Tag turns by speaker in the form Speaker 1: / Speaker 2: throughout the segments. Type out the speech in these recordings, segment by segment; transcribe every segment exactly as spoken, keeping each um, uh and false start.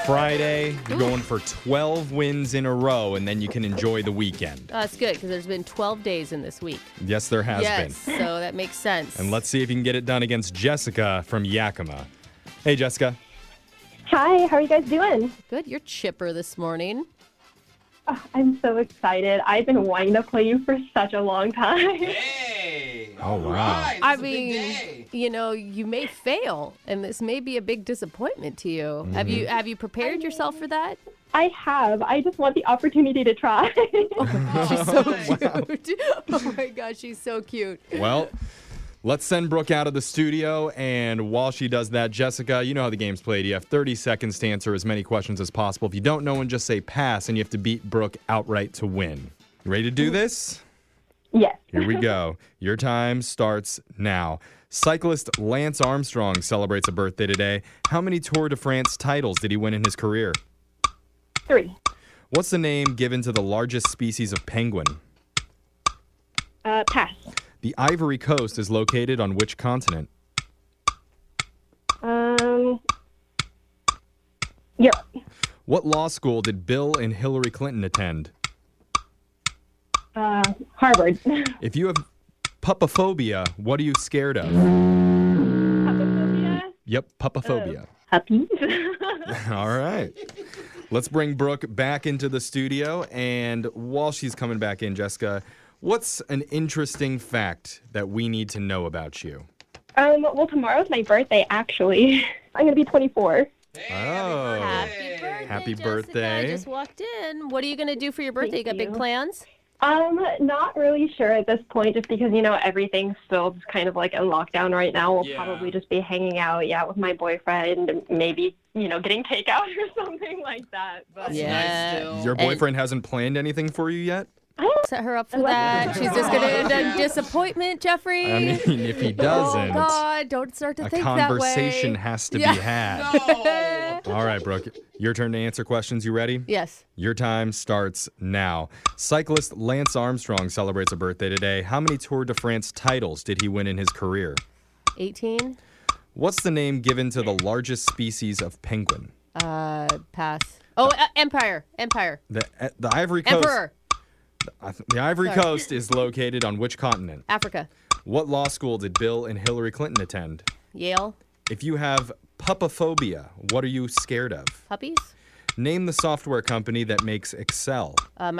Speaker 1: Friday. You're
Speaker 2: Ooh.
Speaker 1: going for twelve wins in a row, and then you can enjoy the weekend.
Speaker 2: Oh, that's good because there's been twelve days in this week.
Speaker 1: Yes, there has
Speaker 2: yes,
Speaker 1: been.
Speaker 2: so that makes sense.
Speaker 1: And let's see if you can get it done against Jessica from Yakima. Hey, Jessica.
Speaker 3: Hi, how are you guys doing?
Speaker 2: Good. You're chipper this morning.
Speaker 3: Oh, I'm so excited. I've been wanting to play you for such a long time.
Speaker 4: Hey!
Speaker 1: Oh, wow.
Speaker 4: Right,
Speaker 2: I
Speaker 4: this is a big
Speaker 2: mean,
Speaker 4: day.
Speaker 2: you know, you may fail, and this may be a big disappointment to you.
Speaker 1: Mm-hmm.
Speaker 2: Have you have you prepared yourself for that?
Speaker 3: I have. I just want the opportunity to try.
Speaker 2: She's so cute. Oh my gosh, she's so cute.
Speaker 1: Well, let's send Brooke out of the studio, and while she does that, Jessica, you know how the game's played. You have thirty seconds to answer as many questions as possible. If you don't know one, just say pass, and you have to beat Brooke outright to win. You ready to do this?
Speaker 3: Yes.
Speaker 1: Here we go. Your time starts now. Cyclist Lance Armstrong celebrates a birthday today. How many Tour de France titles did he win in his career?
Speaker 3: Three.
Speaker 1: What's the name given to the largest species of penguin?
Speaker 3: Uh, pass.
Speaker 1: The Ivory Coast is located on which continent?
Speaker 3: Um, Europe.
Speaker 1: What law school did Bill and Hillary Clinton attend?
Speaker 3: Uh, Harvard.
Speaker 1: If you have pupophobia, what are you scared of?
Speaker 3: Pupophobia.
Speaker 1: Yep, pupophobia.
Speaker 3: Puppies.
Speaker 1: All right. Let's bring Brooke back into the studio. And while she's coming back in, Jessica, what's an interesting fact that we need to know about you?
Speaker 3: um, well, tomorrow's my birthday, actually. I'm going to be twenty-four.
Speaker 4: Hey,
Speaker 1: Oh.
Speaker 2: Happy birthday,
Speaker 1: Happy
Speaker 2: Jessica.
Speaker 1: birthday.
Speaker 2: I just walked in. What are you going to do for your birthday? You got
Speaker 3: Thank
Speaker 2: big
Speaker 3: you.
Speaker 2: plans?
Speaker 3: Um, not really sure at this point, just because, you know, everything's still just kind of like in lockdown right now. We'll
Speaker 4: Yeah.
Speaker 3: probably just be hanging out, yeah, with my boyfriend, maybe, you know, getting takeout or something like that. But
Speaker 4: That's
Speaker 2: Yeah.
Speaker 4: nice still.
Speaker 1: Your
Speaker 2: And-
Speaker 1: boyfriend hasn't planned anything for you yet?
Speaker 3: I don't
Speaker 2: Set her up for
Speaker 3: love
Speaker 2: that.
Speaker 3: that.
Speaker 2: She's just going to end in disappointment, Jeffrey.
Speaker 1: I mean, if he doesn't,
Speaker 2: Oh, God, don't start to
Speaker 1: a
Speaker 2: think
Speaker 1: conversation
Speaker 2: that way.
Speaker 1: has to
Speaker 2: Yeah.
Speaker 1: be had.
Speaker 4: No!
Speaker 1: All right, Brooke, your turn to answer questions. You ready?
Speaker 2: Yes.
Speaker 1: Your time starts now. Cyclist Lance Armstrong celebrates a birthday today. How many Tour de France titles did he win in his career?
Speaker 2: eighteen.
Speaker 1: What's the name given to the largest species of penguin?
Speaker 2: Uh, pass. Oh, uh, Empire. Empire.
Speaker 1: The uh, the Ivory Coast.
Speaker 2: Emperor.
Speaker 1: I th- The Ivory
Speaker 2: Sorry.
Speaker 1: Coast is located on which continent?
Speaker 2: Africa.
Speaker 1: What law school did Bill and Hillary Clinton attend?
Speaker 2: Yale.
Speaker 1: If you have pupophobia, what are you scared of?
Speaker 2: Puppies.
Speaker 1: Name the software company that makes Excel.
Speaker 2: Uh,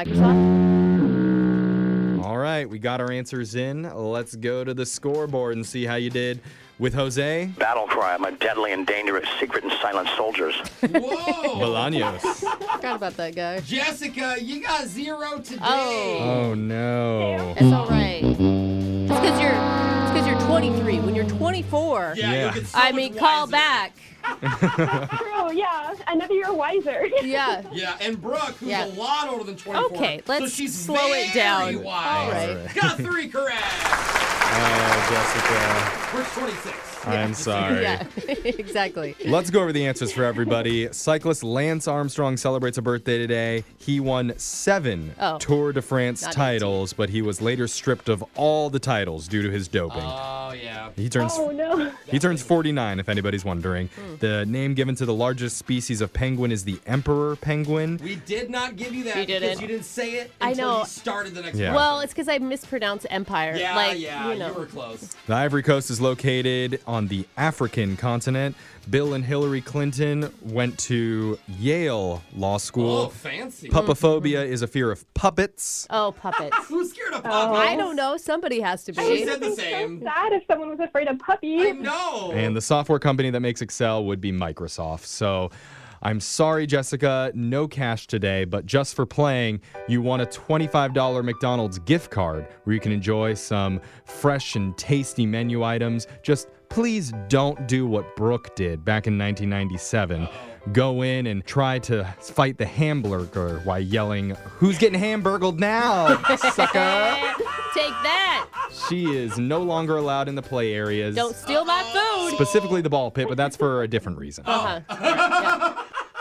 Speaker 2: Microsoft.
Speaker 1: All right, we got our answers in. Let's go to the scoreboard and see how you did with Jose
Speaker 5: Battle cry, my deadly and dangerous secret and silent soldiers.
Speaker 4: Whoa!
Speaker 1: Bolaños.
Speaker 2: Forgot about that guy.
Speaker 4: Jessica, you got zero today.
Speaker 2: Oh.
Speaker 1: Oh, no.
Speaker 2: It's all right. It's because you're, it's 'cause you're twenty-three. When you're twenty-four,
Speaker 4: Yeah,
Speaker 1: Yeah.
Speaker 4: you'll get so
Speaker 2: I
Speaker 4: much
Speaker 2: mean, call
Speaker 4: wiser.
Speaker 2: back.
Speaker 3: True, yeah. Another year wiser.
Speaker 2: Yeah.
Speaker 4: Yeah, and Brooke, who's
Speaker 2: Yeah.
Speaker 4: a lot older than twenty-four.
Speaker 2: Okay, let's
Speaker 4: so she's
Speaker 2: slow it
Speaker 4: very
Speaker 2: down.
Speaker 4: Wise.
Speaker 2: All
Speaker 1: right.
Speaker 4: Got three correct.
Speaker 1: Oh, Jessica,
Speaker 4: Where's twenty-six?
Speaker 1: I'm sorry.
Speaker 2: Yeah, exactly.
Speaker 1: Let's go over the answers for everybody. Cyclist Lance Armstrong celebrates a birthday today. He won seven
Speaker 2: Oh.
Speaker 1: Tour de France
Speaker 2: Not
Speaker 1: titles, but he was later stripped of all the titles due to his doping.
Speaker 4: Oh, yeah.
Speaker 1: He turns
Speaker 3: Oh, no.
Speaker 1: he turns forty-nine, if anybody's wondering.
Speaker 2: Hmm.
Speaker 1: The name given to the largest species of penguin is the emperor penguin.
Speaker 4: We did not give you that
Speaker 2: You
Speaker 4: because
Speaker 2: didn't.
Speaker 4: you didn't say it
Speaker 2: I
Speaker 4: until
Speaker 2: know.
Speaker 4: you started the next
Speaker 1: Yeah.
Speaker 4: question.
Speaker 2: Well, it's because I mispronounced Empire.
Speaker 4: yeah,
Speaker 2: like,
Speaker 4: yeah,
Speaker 2: you know.
Speaker 4: were close.
Speaker 1: The Ivory Coast is located on the African continent. Bill and Hillary Clinton went to Yale Law
Speaker 4: Oh,
Speaker 1: School.
Speaker 4: fancy.
Speaker 1: Pupophobia is a fear of puppets.
Speaker 2: Oh, puppets.
Speaker 4: Who's scared of
Speaker 3: Oh.
Speaker 4: puppies?
Speaker 2: I don't know. Somebody has to
Speaker 4: She
Speaker 2: be.
Speaker 4: said the
Speaker 3: It's
Speaker 4: same.
Speaker 3: so sad if someone was afraid of puppies.
Speaker 4: I know.
Speaker 1: And the software company that makes Excel would be Microsoft. So I'm sorry, Jessica, no cash today, but just for playing, you won a twenty-five dollars McDonald's gift card where you can enjoy some fresh and tasty menu items. Just please don't do what Brooke did back in nineteen ninety-seven. Go in and try to fight the hamburger while yelling, "Who's getting hamburgled now, sucker?"
Speaker 2: Take that.
Speaker 1: She is no longer allowed in the play areas.
Speaker 2: Don't steal my food.
Speaker 1: Specifically the ball pit, but that's for a different reason.
Speaker 2: Uh-huh.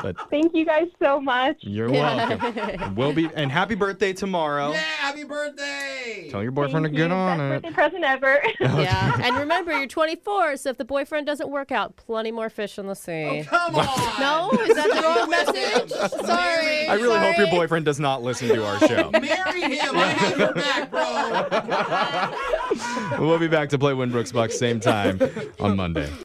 Speaker 1: But
Speaker 3: Thank you guys so much.
Speaker 1: you're welcome. We'll be and happy birthday tomorrow.
Speaker 4: Yeah, happy birthday.
Speaker 1: Tell your boyfriend
Speaker 3: Thank
Speaker 1: to get
Speaker 3: you.
Speaker 1: on
Speaker 3: Best
Speaker 1: it.
Speaker 3: birthday present ever.
Speaker 2: Yeah. And remember, you're twenty-four, so if the boyfriend doesn't work out, plenty more fish in the sea.
Speaker 4: Come on.
Speaker 2: No? Is that the
Speaker 4: What's wrong
Speaker 2: wrong
Speaker 4: with
Speaker 2: message?
Speaker 4: him?
Speaker 2: Sorry.
Speaker 1: I really hope your
Speaker 2: Sorry.
Speaker 1: boyfriend does not listen to our show.
Speaker 4: Marry him. I have your back, bro.
Speaker 1: We'll be back to play Winbrook's Bucks same time on Monday.